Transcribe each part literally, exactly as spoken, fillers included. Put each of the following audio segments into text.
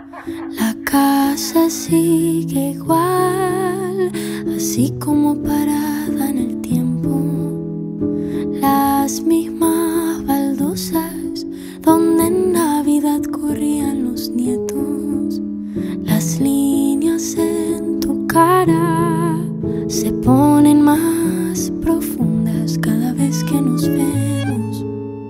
La casa sigue igual, así como parada en el tiempo. Las mismas baldosas donde en Navidad corrían los nietos. Las líneas en tu cara se ponen más profundas cada vez que nos vemos.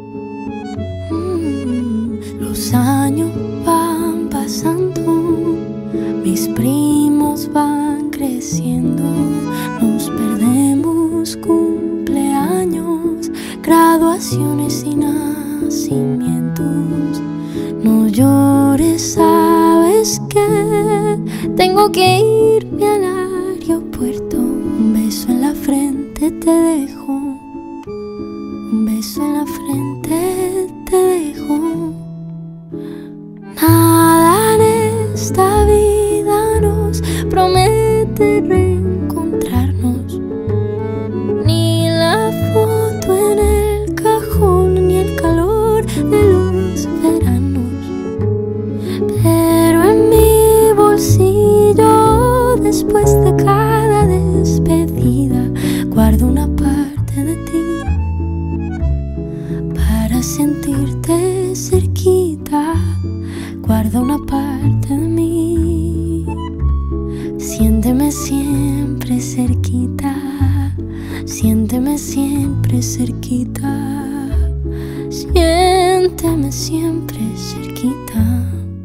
Mm, los años van pasando, mis primos van creciendo, nos perdemos cumpleaños, graduaciones y nacimientos. No llores, sabes que tengo que irme al aeropuerto. Un beso en la frente te dejo, un beso en la frente te dejo. Nada en esta vida nos promete reencontrarnos, ni la foto en el cajón, ni el calor de los veranos. Pero en mi bolsillo, después de cada despedida, guardo una parte de ti para sentirte cerquita. Guarda una parte de mí. Siénteme siempre cerquita, siénteme siempre cerquita, siénteme siempre cerquita.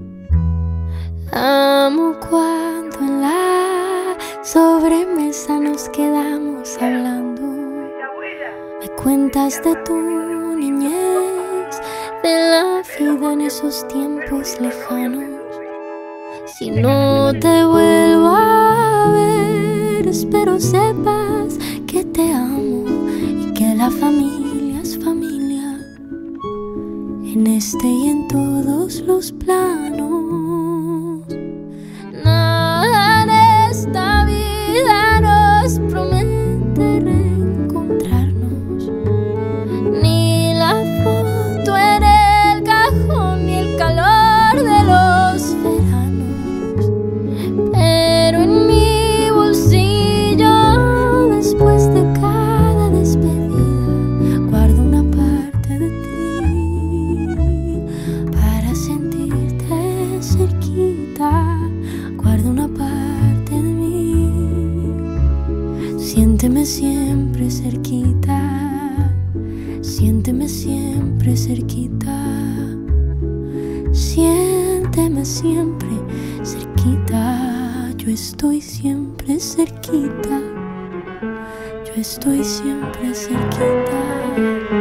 Amo cuando en la sobremesa nos quedamos hablando. Me cuentas de tu niñez, de la vida en esos tiempos lejanos. Si no te vuelvo a ver, espero sepas que te amo y que la familia es familia, en este y en todos los planos. Nada en esta vida nos promete reencontrarnos, ni la foto en el cajón, ni el calor de los veranos. Pero en mi bolsillo, después de cada despedida, guardo una parte de ti para sentirte cerquita. Guardo una parte de mí. Siénteme siempre cerquita, siénteme siempre cerquita, siénteme siempre cerquita. Yo estoy siempre cerquita, yo estoy siempre cerquita.